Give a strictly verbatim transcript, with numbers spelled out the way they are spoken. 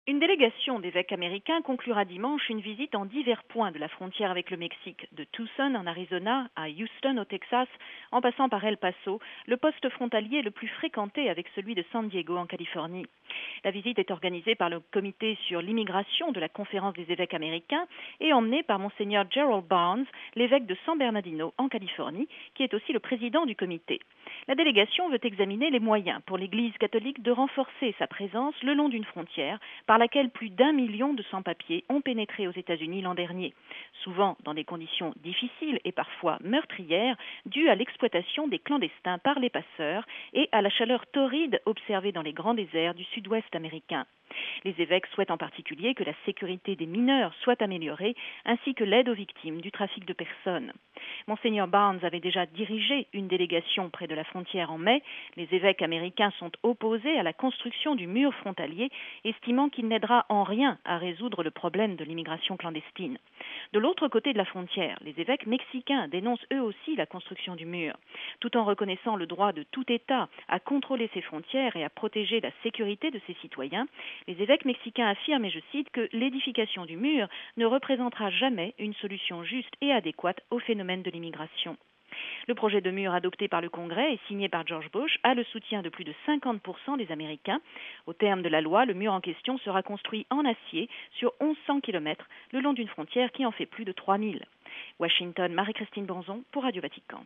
Une délégation d'évêques américains conclura dimanche une visite en divers points de la frontière avec le Mexique, de Tucson en Arizona à Houston au Texas, en passant par El Paso, le poste frontalier le plus fréquenté avec celui de San Diego en Californie. La visite est organisée par le comité sur l'immigration de la Conférence des évêques américains et emmenée par Monseigneur Gerald Barnes, l'évêque de San Bernardino en Californie, qui est aussi le président du comité. La délégation veut examiner les moyens pour l'Église catholique de renforcer sa présence le long d'une frontière par laquelle plus d'un million de sans-papiers ont pénétré aux États-Unis l'an dernier, souvent dans des conditions difficiles et parfois meurtrières, dues à l'exploitation des clandestins par les passeurs et à la chaleur torride observée dans les grands déserts du sud-ouest américain. Les évêques souhaitent en particulier que la sécurité des mineurs soit améliorée, ainsi que l'aide aux victimes du trafic de personnes. Monseigneur Barnes avait déjà dirigé une délégation près de la frontière en mai. Les évêques américains sont opposés à la construction du mur frontalier, estimant qu'il n'aidera en rien à résoudre le problème de l'immigration clandestine. De l'autre côté de la frontière, les évêques mexicains dénoncent eux aussi la construction du mur. Tout en reconnaissant le droit de tout État à contrôler ses frontières et à protéger la sécurité de ses citoyens, les évêques mexicains affirment, et je cite, que l'édification du mur ne représentera jamais une solution juste et adéquate au phénomène de l'immigration. Le projet de mur adopté par le Congrès et signé par George Bush a le soutien de plus de cinquante pour cent des Américains. Au terme de la loi, le mur en question sera construit en acier sur mille cent kilomètres le long d'une frontière qui en fait plus de trois mille. Washington, Marie-Christine Bonzon pour Radio Vatican.